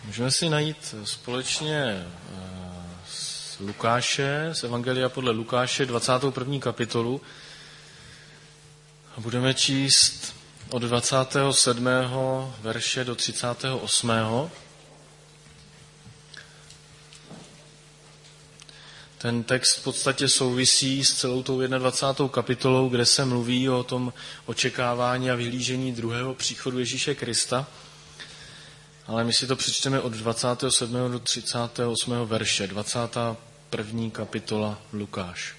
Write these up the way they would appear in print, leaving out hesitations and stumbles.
Můžeme si najít společně z Lukáše, z Evangelia podle Lukáše, 21. kapitolu. A budeme číst od 27. verše do 38. Ten text v podstatě souvisí s celou tou 21. kapitolou, kde se mluví o tom očekávání a vyhlížení druhého příchodu Ježíše Krista. Ale my si to přečteme od 27. do 38. verše, 21. kapitola Lukáš.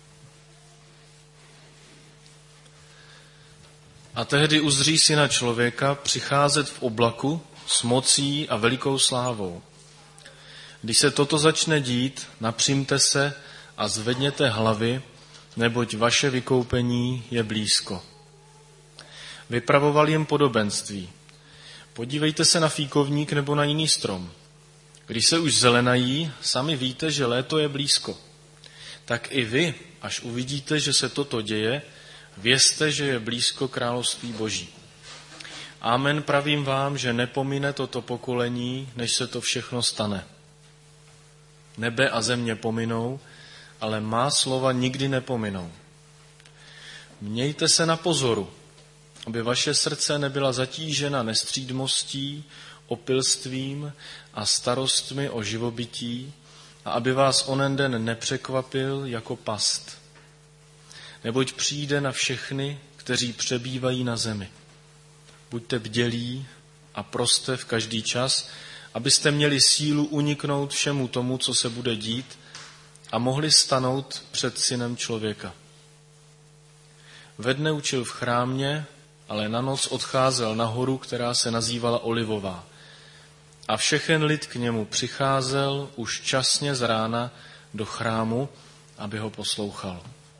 A tehdy uzří Syna člověka přicházet v oblaku s mocí a velikou slávou. Když se toto začne dít, napřimte se a zvedněte hlavy, neboť vaše vykoupení je blízko. Vypravoval jim podobenství. Podívejte se na fíkovník nebo na jiný strom. Když se už zelenají, sami víte, že léto je blízko. Tak i vy, až uvidíte, že se toto děje, vězte, že je blízko království Boží. Amen, pravím vám, že nepomine toto pokolení, než se to všechno stane. Nebe a země pominou, ale má slova nikdy nepominou. Mějte se na pozoru, aby vaše srdce nebyla zatížena nestřídmostí, opilstvím a starostmi o živobytí a aby vás onen den nepřekvapil jako past. Neboť přijde na všechny, kteří přebývají na zemi. Buďte bdělí a proste v každý čas, abyste měli sílu uniknout všemu tomu, co se bude dít a mohli stanout před Synem člověka. Ve dne učil v chrámě, ale na noc odcházel na horu, která se nazývala Olivová. A všechen lid k němu přicházel už časně z rána do chrámu, aby ho poslouchal.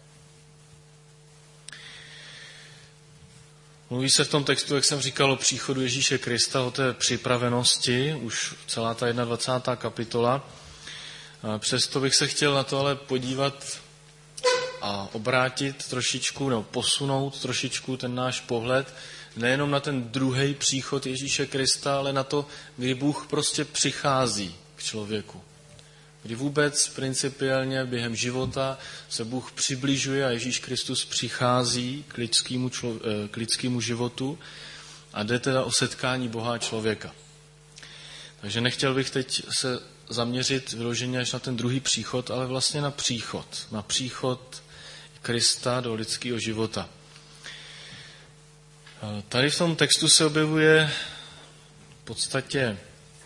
Mluví se v tom textu, jak jsem říkal, o příchodu Ježíše Krista, o té připravenosti, už celá ta 21. kapitola. Přesto bych se chtěl na to ale podívat a obrátit trošičku, nebo posunout trošičku ten náš pohled, nejenom na ten druhý příchod Ježíše Krista, ale na to, kdy Bůh prostě přichází k člověku. Kdy vůbec principiálně během života se Bůh přibližuje a Ježíš Kristus přichází k lidskému životu a jde teda o setkání Boha a člověka. Takže nechtěl bych teď se zaměřit vyloženě až na ten druhý příchod, ale vlastně na příchod Krista do lidského života. Tady v tom textu se objevuje v podstatě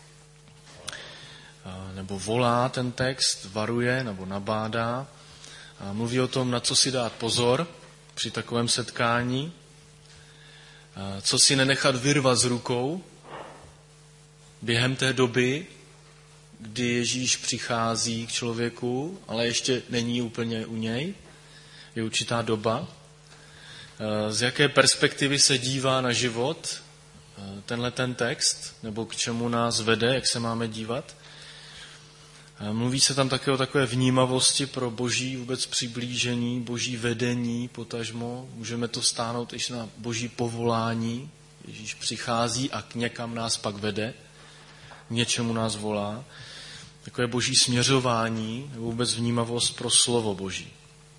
nebo volá ten text, varuje nebo nabádá a mluví o tom, na co si dát pozor při takovém setkání, co si nenechat vyrvat z rukou během té doby, kdy Ježíš přichází k člověku, ale ještě není úplně u něj, je určitá doba, z jaké perspektivy se dívá na život tenhle ten text, nebo k čemu nás vede, jak se máme dívat. Mluví se tam také o takové vnímavosti pro boží vůbec přiblížení, boží vedení potažmo. Můžeme to stáhnout i na boží povolání. Ježíš přichází a k někam nás pak vede, k něčemu nás volá. Takové boží směřování, nebo vůbec vnímavost pro slovo boží.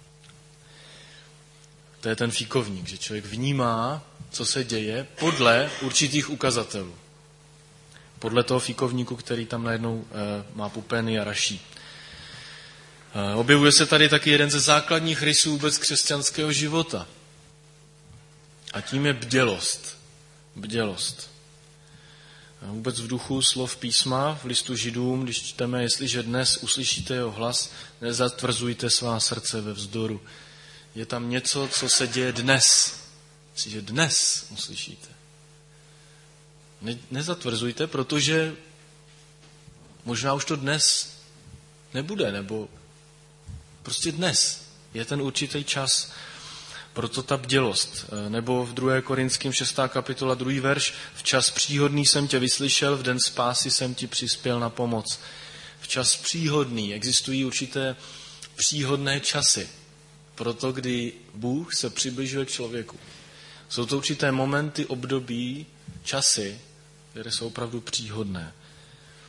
To je ten fíkovník, že člověk vnímá, co se děje podle určitých ukazatelů. Podle toho fíkovníku, který tam najednou má pupeny a raší. Objevuje se tady taky jeden ze základních rysů vůbec křesťanského života. A tím je bdělost. Bdělost. Vůbec v duchu slov písma, v listu Židům, když čteme, jestliže dnes uslyšíte jeho hlas, nezatvrzujte svá srdce ve vzdoru. Je tam něco, co se děje dnes. Jestliže dnes uslyšíte. Nezatvrzujte, protože možná už to dnes nebude, nebo prostě dnes je ten určitý čas, proto ta bdělost. Nebo v 2. Korinským 6. kapitola 2. verš, v čas příhodný jsem tě vyslyšel, v den spásy jsem ti přispěl na pomoc. V čas příhodný, existují určité příhodné časy, proto kdy Bůh se přibližuje k člověku. Jsou to určité momenty, období, časy, které jsou opravdu příhodné.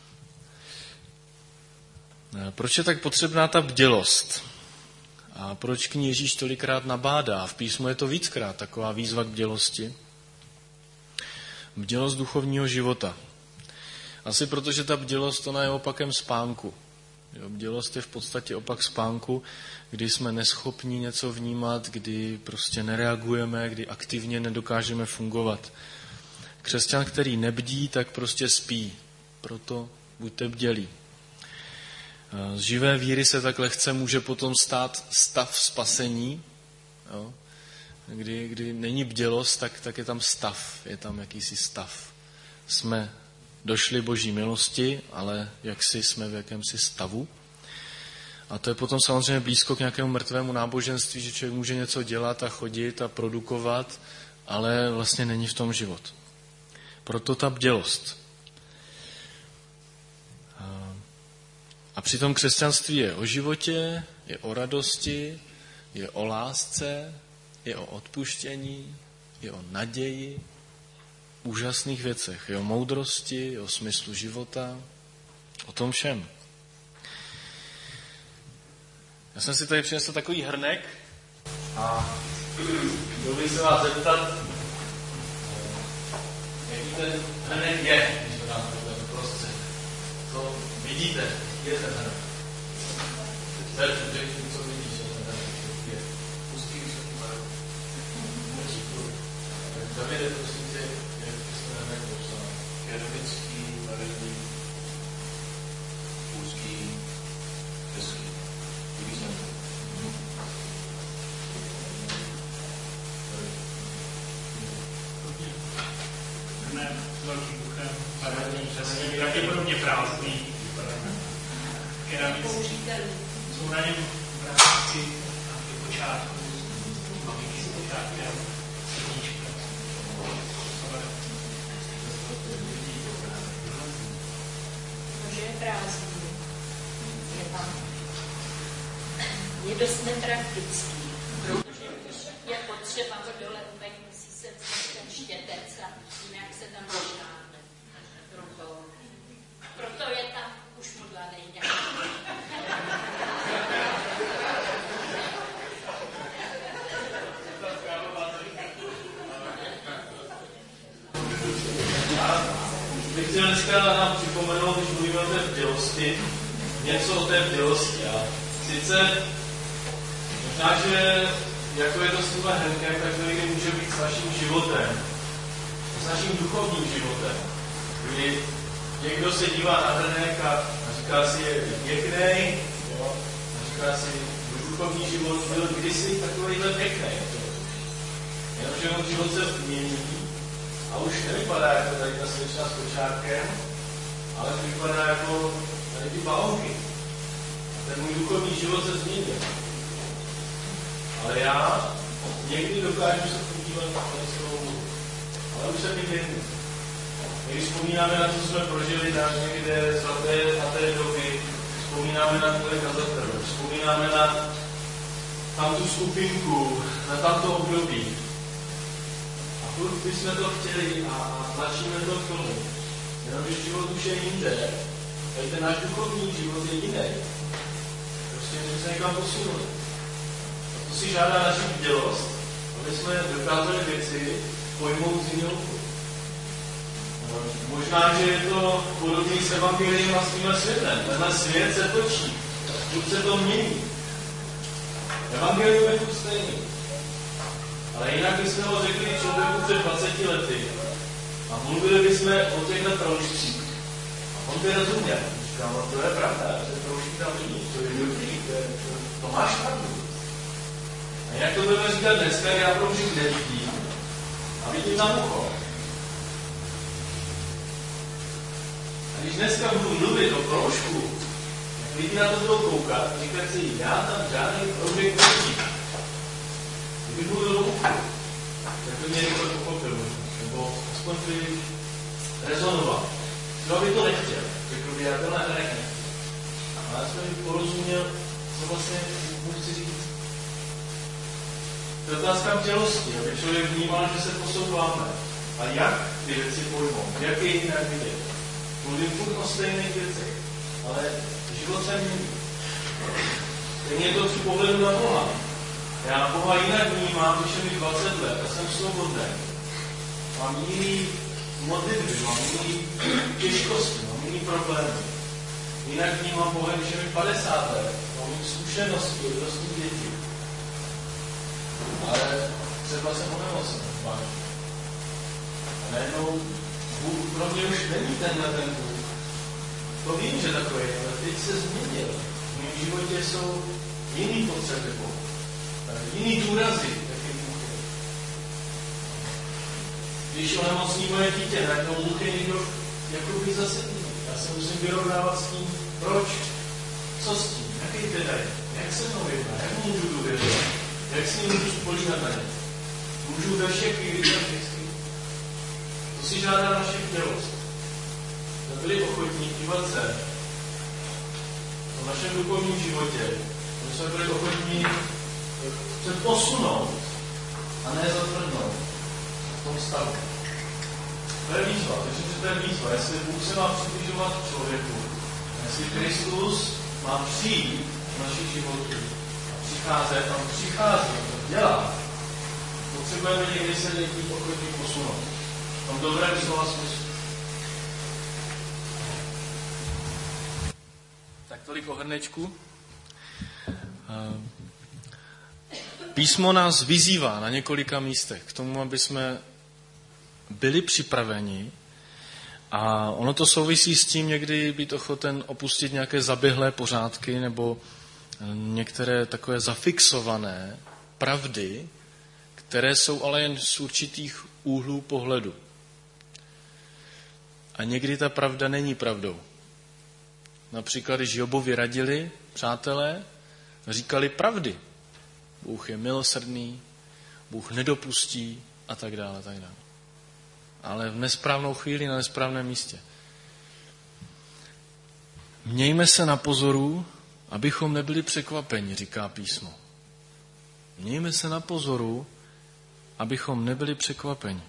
Proč je tak potřebná ta bdělost? A proč k ní Ježíš tolikrát nabádá? V písmu je to víckrát taková výzva k bdělosti. Bdělost duchovního života. Asi protože ta bdělost, ona je opakem spánku. Bdělost je v podstatě opak spánku, kdy jsme neschopní něco vnímat, kdy prostě nereagujeme, kdy aktivně nedokážeme fungovat. Křesťan, který nebdí, tak prostě spí. Proto buďte bdělí. Z živé víry se tak lehce může potom stát stav spasení. Jo? Kdy není bdělost, tak je tam stav, je tam jakýsi stav. Jsme došli Boží milosti, ale jaksi jsme v jakémsi stavu. A to je potom samozřejmě blízko k nějakému mrtvému náboženství, že člověk může něco dělat a chodit a produkovat, ale vlastně není v tom život. Proto ta bdělost. A přitom křesťanství je o životě, je o radosti, je o lásce, je o odpuštění, je o naději, úžasných věcech, je o moudrosti, je o smyslu života, o tom všem. Já jsem si tady přinesl takový hrnek a dovolím se vás zeptat, jaký ten hrnek je, když to dám takhle prostřed. Co vidíte? Je ten hrnek. Řekni, co vidíš, že ten hrnek je. Pustý vysoký barv. Davide, prosím tě, jak jsi ten hrnek popsal? Keramický, barevný, úzký, hezký. Líbí se mi. Hrnek s velkým duchem, barevný, přesně, pravděpodobně prázdný. Jsou na něm vrátky na ty počátku, maminky s počátkem, srdíčka. Protože je prázdný. Je dost nepraktický, protože je potřeba ho dole upek, musí se vzít ten štětec a jinak se tam došáhne. Proto je tam už modla nejde. Bych chtěl dneska nám připomenout, když mluvíme o té bdělosti, něco o té bdělosti. A sice možná, že jako je to s tímhle hrnkem, tak to někdy může být s naším životem, s naším duchovním životem, kdy někdo se dívá na hrnek a říká si, je pěknej, jo? A říká si, můj duchovní život byl kdysi takovýhle pěknej. Jenomže on život se mění a už nevypadá jako tady ta slečna s kočárkem, ale vypadá jako tady ty balonky. A ten můj duchovní život se změnil. Ale já někdy dokážu se podívat na celou, ale už se mi dělí. Když vzpomínáme na to, co jsme prožili tam někde na té doby, vzpomínáme na tohle kazatel, vzpomínáme na tamtu skupinku, na tamto období. A furt bychom to chtěli a tlačíme to k tomu. Jenomže život už je jinde. Tady ten náš duchovní život je jiný. Prostě my se někam posunuli. A to si žádá naši bdělost, aby jsme dokázali věci pojmout z jiného. Možná, že je to podobný s evangeliem a s tímhle světem. Tenhle svět se točí. Furt se to mění. Evangelium je tu stejný. Ale jinak bychom ho řekli člověku před 20 lety a mluvili bychom o těchto proužcích. A on by rozuměl. Říkám, no to je pravda, že proužky tam není, to je dobrý, to máš pravdu. A jinak to budeme říkat dneska, já proužek nevidím a vidím na ucho. A když dneska budu mluvit o proužku, tak lidi na to budou koukat a říkat si, já tam žádný proužek nevidím. Kdybych mluvil o uchu, tak by mě někdo pochopil, nebo aspoň by rezonoval. Kdo by to nechtěl, řekl by, já tenhle hrnek nechtěl. Ale já jsem mi porozuměl, co vlastně mu chci říct. To je otázka bdělosti, aby člověk vnímal, že se posouváme. A jak ty věci pojmou, jak je jinak vidět. Mluvím furt o stejných věcech. ale život se mění. Stejně je to při pohledu na Boha. Já Boha jinak vnímám, když je mi 20 let a jsem svobodný. Mám jiný modlitby, mám jiný těžkosti, mám jiný problémy. Jinak vnímám Boha, když je mi 50 let. Mám jiný zkušenosti, rostní děti. Ale třeba jsem onemocněn. A najednou Bůh pro mě už není ten Bůh. To vím, že takový je, ale teď se změnil. V mém životě jsou jiný potřeby Boha. Jiný důrazy, jaký Bůh je. Když onemocní moje dítě, najednou Bůh je někdo jakoby zasedný. Já se musím vyrovnávat s tím, proč, co s tím, jaký teda je, jak se mnou jedná, jak můžu důvěřovat, jak s ním můžu spolíhat na ně. Můžu ve všech chvílích a vždycky. To si žádá naše chtělost. Jsme byli ochotní dívat se v našem duchovním životě. My jsme byli ochotní se posunout a ne zatvrdnout v tom stavu. To je výzva, takže to je výzva. Jestli Bůh se má přibližovat k člověku, jestli Kristus má přijít v našich životů a přicházet, a přichází, to dělá, potřebujeme někdy se být ochotní posunout. V tom dobrém slova smyslu. Tak tolik o hrnečku. Písmo nás vyzývá na několika místech k tomu, aby jsme byli připraveni, a ono to souvisí s tím někdy být ochoten opustit nějaké zaběhlé pořádky nebo některé takové zafixované pravdy, které jsou ale jen z určitých úhlů pohledu. A někdy ta pravda není pravdou. Například, když Jobovi radili přátelé, říkali pravdy. Bůh je milosrdný, Bůh nedopustí a tak dále, a tak dále. Ale v nesprávnou chvíli na nesprávném místě. Mějme se na pozoru, abychom nebyli překvapeni, říká písmo. Mějme se na pozoru, abychom nebyli překvapeni.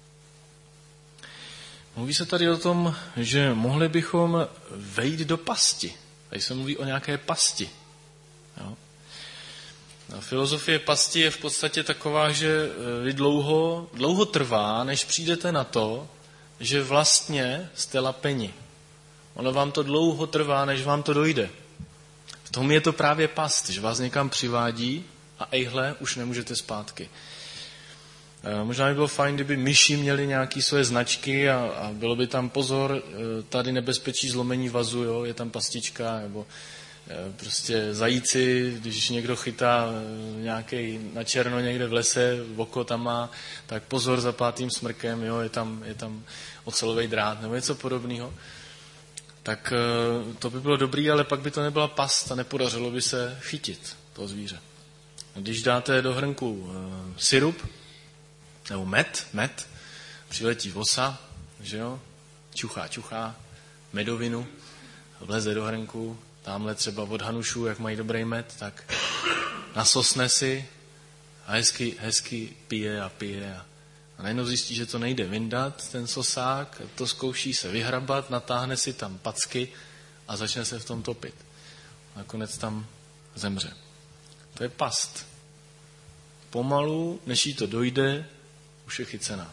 Mluví se tady o tom, že mohli bychom vejít do pasti. Tady se mluví o nějaké pasti. Jo? Filozofie pasti je v podstatě taková, že dlouho trvá, než přijdete na to, že vlastně jste lapeni. Ono vám to dlouho trvá, než vám to dojde. V tom je to právě past, že vás někam přivádí a ejhle, už nemůžete zpátky. Možná by bylo fajn, kdyby myši měli nějaké své značky a bylo by tam pozor, tady nebezpečí zlomení vazu, jo, je tam pastička, nebo prostě zajíci, když někdo chytá nějaký na černo někde v lese, v oko tam má, tak pozor za pátým smrkem, jo, je tam ocelový drát nebo něco podobného. Tak to by bylo dobrý, ale pak by to nebyla past a nepodařilo by se chytit toho zvíře. Když dáte do hrnku syrup, nebo med, přiletí vosa, že jo, čuchá, medovinu, vleze do hrnku, tamhle třeba od Hanušů, jak mají dobrý med, tak nasosne si a hezky pije a najednou zjistí, že to nejde vyndat, ten sosák, to zkouší se vyhrabat, natáhne si tam packy a začne se v tom topit. Nakonec tam zemře. To je past. Pomalu, než jí to dojde, už je chycená.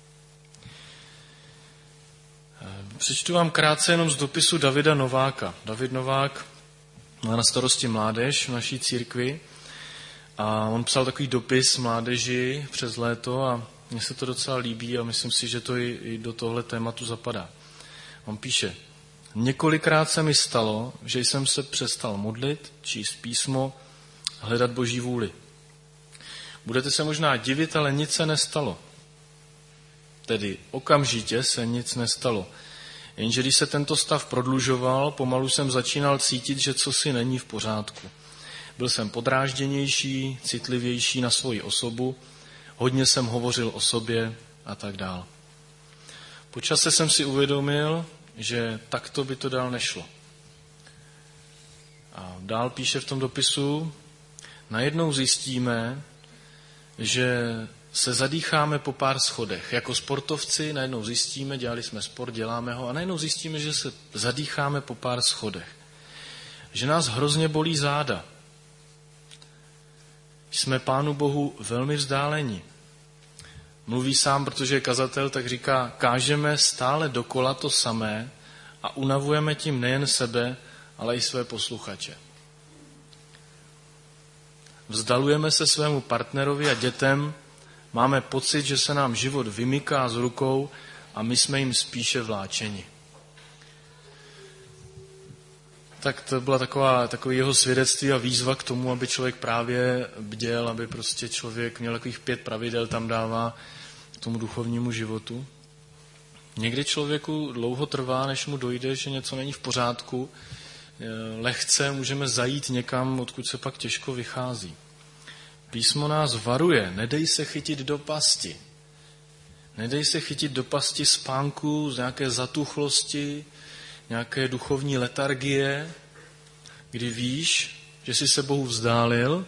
Přečtu vám krátce jenom z dopisu Davida Nováka. David Novák má na starosti mládež v naší církvi a on psal takový dopis mládeži přes léto a mně se to docela líbí a myslím si, že to i do tohle tématu zapadá. On píše: několikrát se mi stalo, že jsem se přestal modlit, číst písmo, hledat Boží vůli. Budete se možná divit, ale nic se nestalo. Tedy okamžitě se nic nestalo. Jenže když se tento stav prodlužoval, pomalu jsem začínal cítit, že cosi není v pořádku. Byl jsem podrážděnější, citlivější na svoji osobu, hodně jsem hovořil o sobě a tak dál. Po čase jsem si uvědomil, že takto by to dál nešlo. A dál píše v tom dopisu: najednou zjistíme, že se zadýcháme po pár schodech. Jako sportovci najednou zjistíme, dělali jsme sport, děláme ho, a najednou zjistíme, že se zadýcháme po pár schodech. Že nás hrozně bolí záda. Jsme Pánu Bohu velmi vzdáleni. Mluví sám, protože je kazatel, tak říká, kážeme stále dokola to samé a unavujeme tím nejen sebe, ale i své posluchače. Vzdalujeme se svému partnerovi a dětem, máme pocit, že se nám život vymyká z rukou a my jsme jim spíše vláčeni. Tak to byla takový jeho svědectví a výzva k tomu, aby člověk právě bděl, aby prostě člověk měl takových 5 pravidel, tam dává k tomu duchovnímu životu. Někdy člověku dlouho trvá, než mu dojde, že něco není v pořádku. Lehce můžeme zajít někam, odkud se pak těžko vychází. Písmo nás varuje, nedej se chytit do pasti. Nedej se chytit do pasti spánku, z nějaké zatuchlosti, nějaké duchovní letargie, kdy víš, že jsi se Bohu vzdálil,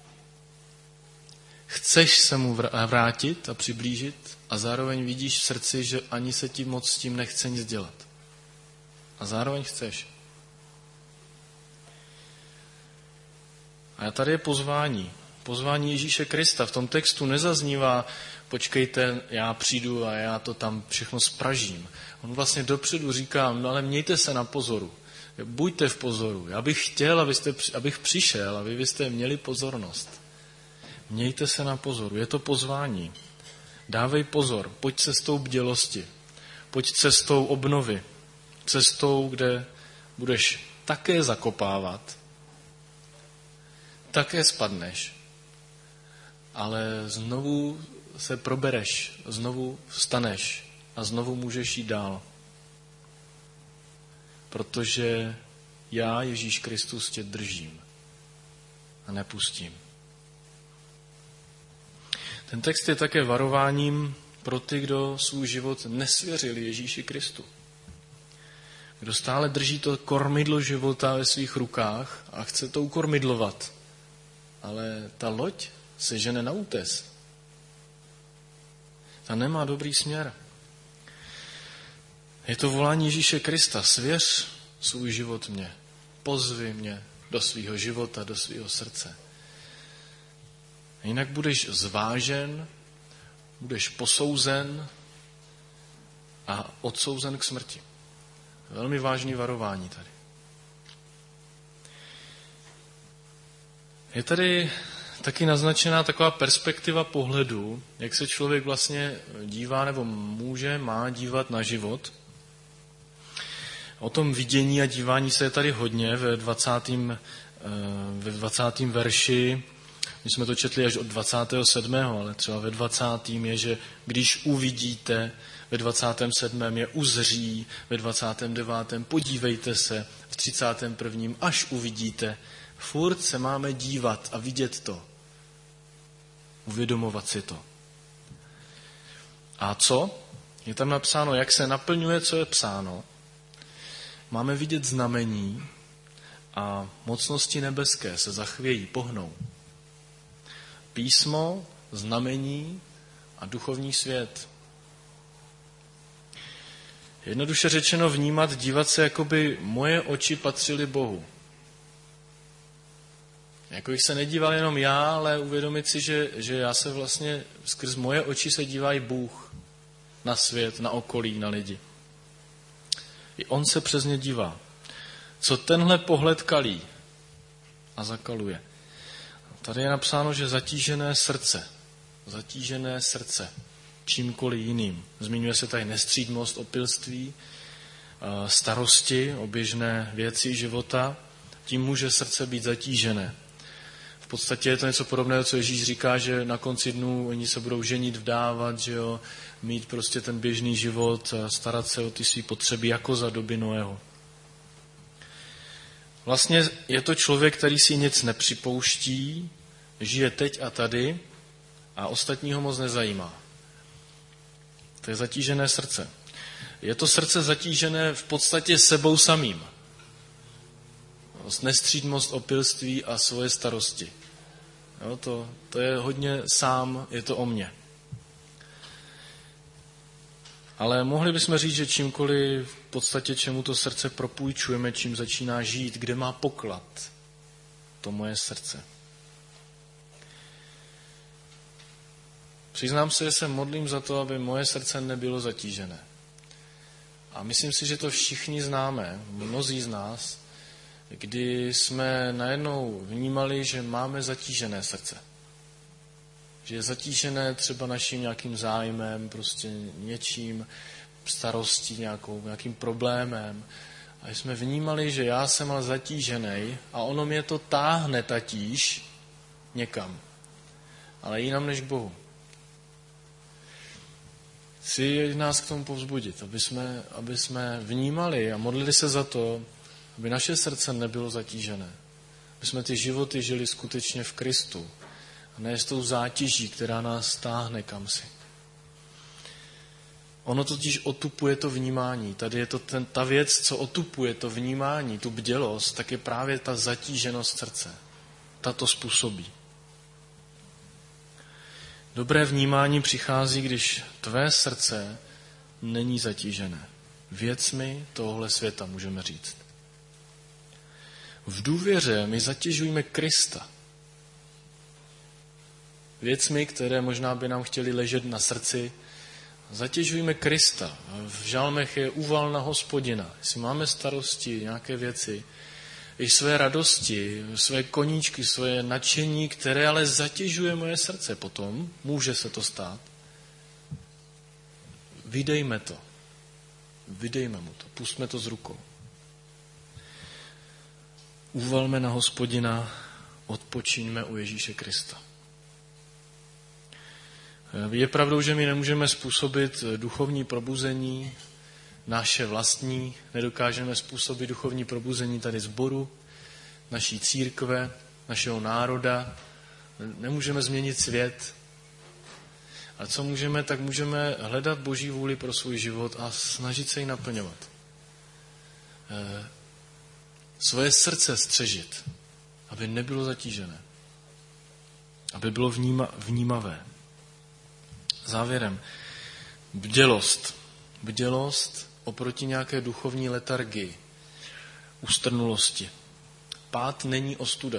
chceš se mu vrátit a přiblížit a zároveň vidíš v srdci, že ani se ti moc s tím nechce nic dělat. A zároveň chceš. A tady je pozvání. Pozvání Ježíše Krista. V tom textu nezaznívá, počkejte, já přijdu a já to tam všechno spražím. On vlastně dopředu říká, no ale mějte se na pozoru. Buďte v pozoru. Já bych chtěl, abych přišel a vy byste měli pozornost. Mějte se na pozoru. Je to pozvání. Dávej pozor. Pojď cestou bdělosti. Pojď cestou obnovy. Cestou, kde budeš také zakopávat, také spadneš, ale znovu se probereš, znovu vstaneš a znovu můžeš jít dál. Protože já, Ježíš Kristus, tě držím a nepustím. Ten text je také varováním pro ty, kdo svůj život nesvěřili Ježíši Kristu. Kdo stále drží to kormidlo života ve svých rukách a chce to ukormidlovat. Ale ta loď se žene na útes. Ta nemá dobrý směr. Je to volání Ježíše Krista. Svěř svůj život mně. Pozvi mě do svého života, do svého srdce. Jinak budeš zvážen, budeš posouzen a odsouzen k smrti. Velmi vážný varování tady. Je tady taky naznačená taková perspektiva pohledu, jak se člověk vlastně dívá nebo má dívat na život. O tom vidění a dívání se je tady hodně ve 20. verši. My jsme to četli až od 27., ale třeba ve 20. je, že když uvidíte, ve 27. je uzří, ve 29. podívejte se, v 31. až uvidíte. Furt se máme dívat a vidět to. Uvědomovat si to. A co? Je tam napsáno, jak se naplňuje, co je psáno. Máme vidět znamení a mocnosti nebeské se zachvějí, pohnou. Písmo, znamení a duchovní svět. Jednoduše řečeno vnímat, dívat se, jako by moje oči patřily Bohu. Jako bych se nedíval jenom já, ale uvědomit si, že já se vlastně skrz moje oči se dívá i Bůh na svět, na okolí, na lidi. I on se přes ně dívá. Co tenhle pohled kalí a zakaluje? Tady je napsáno, že zatížené srdce čímkoliv jiným. Zmiňuje se tady nestřídmost, opilství, starosti o běžné věci života. Tím může srdce být zatížené. V podstatě je to něco podobného, co Ježíš říká, že na konci dnů oni se budou ženit, vdávat, že jo, mít prostě ten běžný život, starat se o ty své potřeby jako za doby Noého. Vlastně je to člověk, který si nic nepřipouští, žije teď a tady a ostatního moc nezajímá. To je zatížené srdce. Je to srdce zatížené v podstatě sebou samým. Nestřídmost, opilství a svoje starosti. Jo, to je hodně sám, je to o mně. Ale mohli bychom říct, že čímkoliv v podstatě čemu to srdce propůjčujeme, čím začíná žít, kde má poklad to moje srdce. Přiznám se, že se modlím za to, aby moje srdce nebylo zatížené. A myslím si, že to všichni známe, mnozí z nás, kdy jsme najednou vnímali, že máme zatížené srdce. Že je zatížené třeba naším nějakým zájmem, prostě něčím, starostí, nějakým problémem. A jsme vnímali, že já jsem ale zatížený a ono mě to táhne tatíž někam. Ale jinam než k Bohu. Chci nás k tomu povzbudit, aby jsme vnímali a modlili se za to, aby naše srdce nebylo zatížené. Aby jsme ty životy žili skutečně v Kristu. A ne s tou zátěží, která nás táhne kamsi. Ono totiž otupuje to vnímání. Tady je to ta věc, co otupuje to vnímání, tu bdělost, tak je právě ta zatíženost srdce. Ta to způsobí. Dobré vnímání přichází, když tvé srdce není zatížené. Věcmi tohohle světa, můžeme říct. V důvěře my zatěžujeme Krista. Věcmi, které možná by nám chtěli ležet na srdci, zatěžujeme Krista. V žalmech je uval na Hospodina. Jestli máme starosti, nějaké věci, i své radosti, své koníčky, své nadšení, které ale zatěžuje moje srdce potom, může se to stát. Vydejme to. Vydejme mu to. Pustme to z rukou. Uvalme na Hospodina, odpočiňme u Ježíše Krista. Je pravdou, že my nemůžeme způsobit duchovní probuzení, naše vlastní, nedokážeme způsobit duchovní probuzení tady sboru, naší církve, našeho národa, nemůžeme změnit svět. A co můžeme, tak můžeme hledat Boží vůli pro svůj život a snažit se ji naplňovat. Svoje srdce střežit, aby nebylo zatížené, aby bylo vnímavé. Závěrem, bdělost. Bdělost oproti nějaké duchovní letargii, ustrnulosti. Pád není ostuda.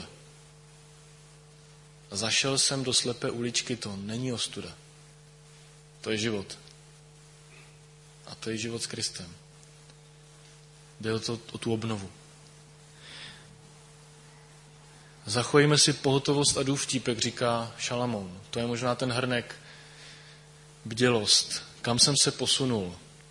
Zašel jsem do slepé uličky, to není ostuda. To je život. A to je život s Kristem. Jde o tu obnovu. Zachovejme si pohotovost a důvtípek, říká Šalamoun. To je možná ten hrnek. Bdělost. Kam jsem se posunul?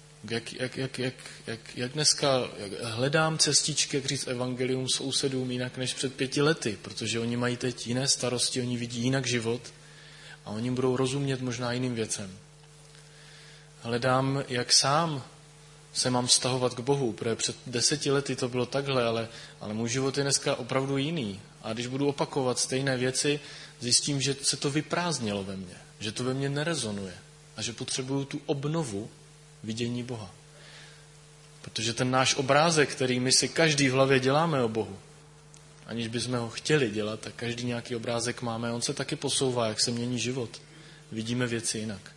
Jak dneska hledám cestičky, jak říct evangelium sousedům jinak než před 5 lety, protože oni mají teď jiné starosti, oni vidí jinak život a oni budou rozumět možná jiným věcem. Hledám, jak sám se mám vztahovat k Bohu, protože před 10 lety to bylo takhle, ale můj život je dneska opravdu jiný. A když budu opakovat stejné věci, zjistím, že se to vyprázdnilo ve mně, že to ve mně nerezonuje a že potřebuju tu obnovu vidění Boha. Protože ten náš obrázek, který my si každý v hlavě děláme o Bohu, aniž bychom ho chtěli dělat, tak každý nějaký obrázek máme, on se taky posouvá, jak se mění život. Vidíme věci jinak.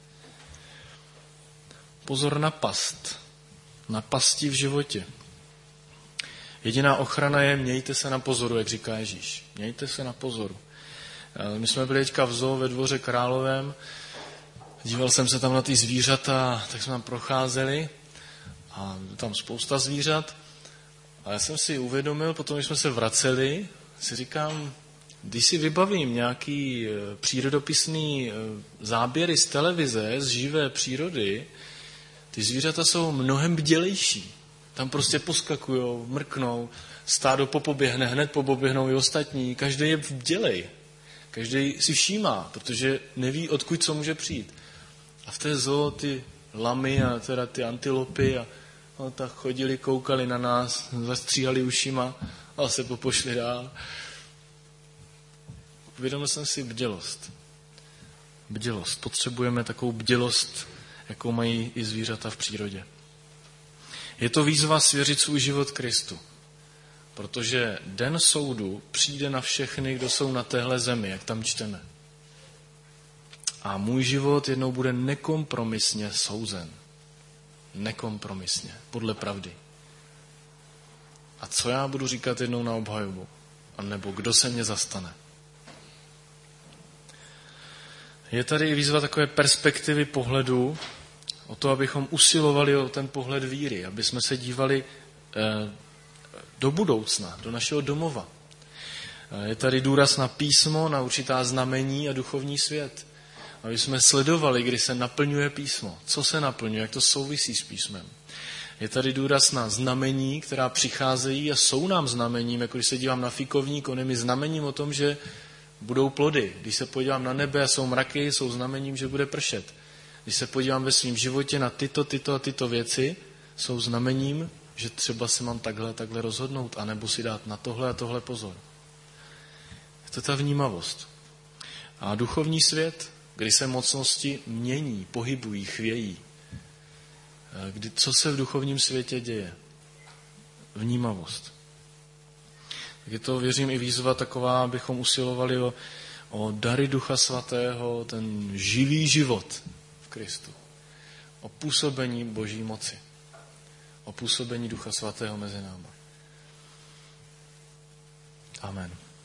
Pozor na past. Na pasti v životě. Jediná ochrana je, mějte se na pozoru, jak říká Ježíš. Mějte se na pozoru. My jsme byli teďka v zoo ve Dvoře Královém, díval jsem se tam na ty zvířata, tak jsme tam procházeli a tam spousta zvířat. A já jsem si uvědomil, potom, když jsme se vraceli, si říkám, když si vybavím nějaký přírodopisný záběry z televize, z živé přírody, ty zvířata jsou mnohem bdělejší. Tam prostě poskakujou, mrknou, stádo popoběhne, hned popoběhnou i ostatní. Každý je bdělej. Každý si všímá, protože neví, odkud co může přijít. A v té zoo ty lamy a teda ty antilopy a tak chodili, koukali na nás, zastříhali ušima a se popošli dál. Uvědomil jsem si bdělost. Bdělost. Potřebujeme takovou bdělost, jakou mají i zvířata v přírodě. Je to výzva svěřit svůj život Kristu. Protože den soudu přijde na všechny, kdo jsou na téhle zemi, jak tam čteme. A můj život jednou bude nekompromisně souzen. nekompromisně, podle pravdy. A co já budu říkat jednou na obhajobu? A nebo kdo se mě zastane? Je tady i výzva takové perspektivy pohledu, o to, abychom usilovali o ten pohled víry, aby jsme se dívali do budoucna, do našeho domova. Je tady důraz na písmo, na určitá znamení a duchovní svět. Aby jsme sledovali, kdy se naplňuje písmo, co se naplňuje, jak to souvisí s písmem. Je tady důraz na znamení, která přicházejí a jsou nám znamením, jako když se dívám na fíkovník, on je mi znamením o tom, že budou plody. Když se podívám na nebe a jsou mraky, jsou znamením, že bude pršet. Když se podívám ve svém životě na tyto věci, jsou znamením, že třeba se mám takhle rozhodnout, anebo si dát na tohle a tohle pozor. Je to ta vnímavost. A duchovní svět, kdy se mocnosti mění, pohybují, chvějí. Co se v duchovním světě děje? Vnímavost. Tak je to, věřím, i výzva taková, abychom usilovali o dary Ducha Svatého, ten živý život v Kristu. O působení Boží moci. O působení Ducha Svatého mezi námi. Amen.